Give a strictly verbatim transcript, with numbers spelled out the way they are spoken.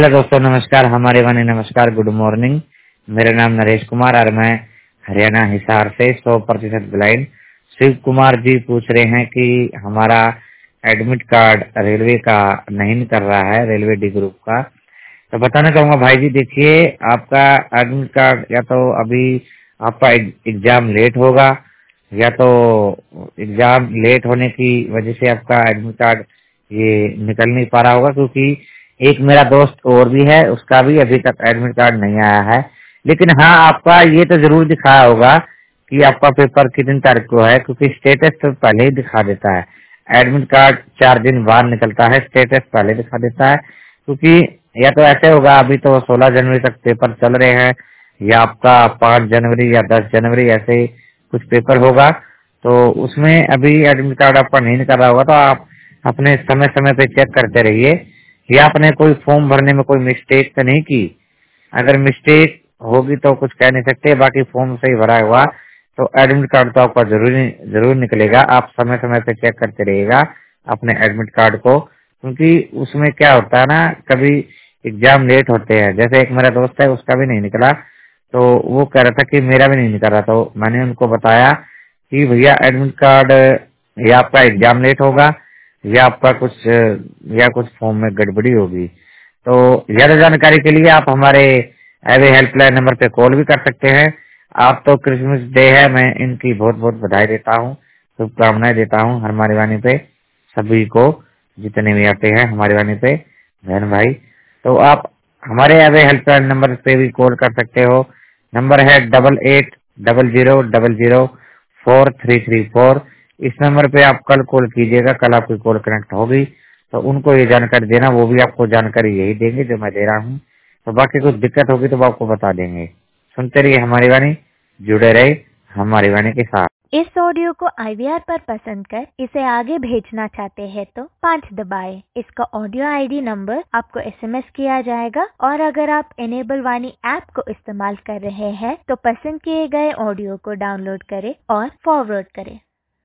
Hello दोस्तों, नमस्कार। हमारे वाणी नमस्कार, गुड मॉर्निंग। मेरा नाम नरेश कुमार और मैं हरियाणा हिसार से सौ प्रतिशत ब्लाइंड शिव कुमार जी पूछ रहे हैं कि हमारा एडमिट कार्ड रेलवे का नहीं निकल रहा है, रेलवे डी ग्रुप का। तो बताना चाहूंगा भाई जी, देखिए आपका एडमिट कार्ड या तो अभी आपका एग्जाम लेट होगा या तो एग्जाम लेट होने की वजह से आपका एडमिट कार्ड ये निकल नहीं पा रहा होगा, क्योंकि एक मेरा दोस्त और भी है, उसका भी अभी तक एडमिट कार्ड नहीं आया है। लेकिन हाँ, आपका ये तो जरूर दिखाया होगा कि आपका पेपर कितनी तारीख को है, क्योंकि स्टेटस तो पहले ही दिखा देता है। एडमिट कार्ड चार दिन बाद निकलता है, स्टेटस पहले दिखा देता है। क्योंकि या तो ऐसे होगा, अभी तो सोलह जनवरी तक पेपर चल रहे हैं, या आपका पाँच जनवरी या दस जनवरी ऐसे कुछ पेपर होगा, तो उसमें अभी एडमिट कार्ड आपका नहीं निकल रहा होगा। तो आप अपने समय समय पे चेक करते रहिए, या आपने कोई फॉर्म भरने में कोई मिस्टेक तो नहीं की। अगर मिस्टेक होगी तो कुछ कह नहीं सकते, बाकी फॉर्म सही भरा हुआ तो एडमिट कार्ड तो आपका जरूर जरूर निकलेगा। आप समय समय पे चेक करते रहिएगा अपने एडमिट कार्ड को, क्योंकि उसमें क्या होता है ना, कभी एग्जाम लेट होते हैं। जैसे एक मेरा दोस्त है, उसका भी नहीं निकला, तो वो कह रहा था कि मेरा भी नहीं निकल रहा। तो मैंने उनको बताया कि भैया एडमिट कार्ड या आपका एग्जाम लेट होगा या आपका कुछ या कुछ फॉर्म में गड़बड़ी होगी। तो ज्यादा जानकारी के लिए आप हमारे एवे हेल्पलाइन नंबर पे कॉल भी कर सकते हैं। आप तो क्रिसमस डे है, मैं इनकी बहुत बहुत बधाई देता हूँ, शुभकामनाएं देता हूँ हमारी वाणी पे सभी को, जितने भी आते हैं हमारी वाणी पे बहन भाई। तो आप हमारे एवे हेल्पलाइन नंबर पे भी कॉल कर सकते हो। नंबर है double eight double zero double zero four three three four. इस नंबर पे आप कल कॉल कीजिएगा, कल आपकी कॉल कनेक्ट होगी तो उनको ये जानकारी देना, वो भी आपको जानकारी यही देंगे जो मैं दे रहा हूँ। तो बाकी कुछ दिक्कत होगी तो वो आपको बता देंगे। सुनते रहिए हमारी वाणी, जुड़े रहे हमारी वाणी के साथ। इस ऑडियो को आई वी आर पर पसंद कर इसे आगे भेजना चाहते हैं तो पाँच दबाएं। इसका ऑडियो आई डी नंबर आपको एस एम एस किया जाएगा, और अगर आप एनेबल वाणी ऐप को इस्तेमाल कर रहे हैं तो पसंद किए गए ऑडियो को डाउनलोड करें और फॉरवर्ड करें।